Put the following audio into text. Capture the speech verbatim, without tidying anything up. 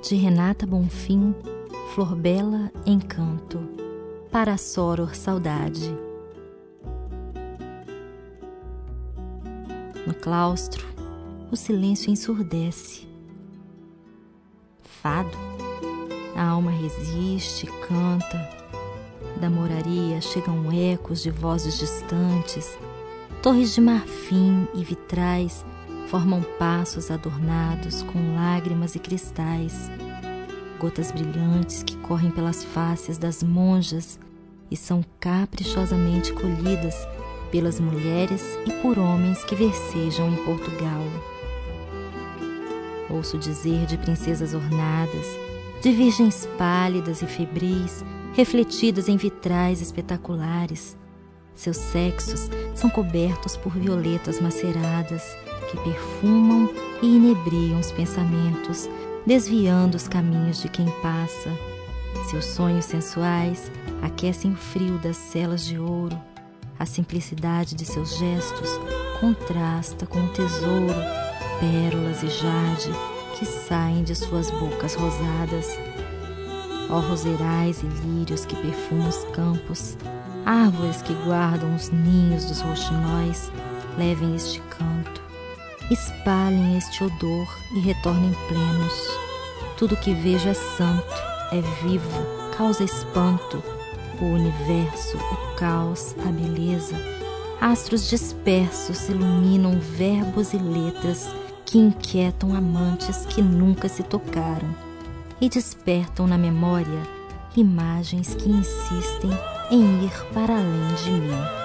de Renata Bonfim, Flor Bela, Encanto, para Soror Saudade. No claustro, o silêncio ensurdece. Fado, a alma resiste, canta. Da moraria chegam ecos de vozes distantes. Torres de marfim e vitrais formam passos adornados com lágrimas e cristais. Gotas brilhantes que correm pelas faces das monjas e são caprichosamente colhidas pelas mulheres e por homens que versejam em Portugal. Ouço dizer de princesas ornadas, de virgens pálidas e febris, refletidas em vitrais espetaculares. Seus sexos são cobertos por violetas maceradas que perfumam e inebriam os pensamentos, desviando os caminhos de quem passa. Seus sonhos sensuais aquecem o frio das celas de ouro. A simplicidade de seus gestos contrasta com o tesouro, pérolas e jade que saem de suas bocas rosadas. Ó roseirais e lírios que perfumam os campos, árvores que guardam os ninhos dos roxinóis, levem este canto, espalhem este odor e retornem plenos. Tudo que vejo é santo, é vivo, causa espanto. O universo, o caos, a beleza. Astros dispersos iluminam verbos e letras que inquietam amantes que nunca se tocaram e despertam na memória imagens que insistem em ir para além de mim.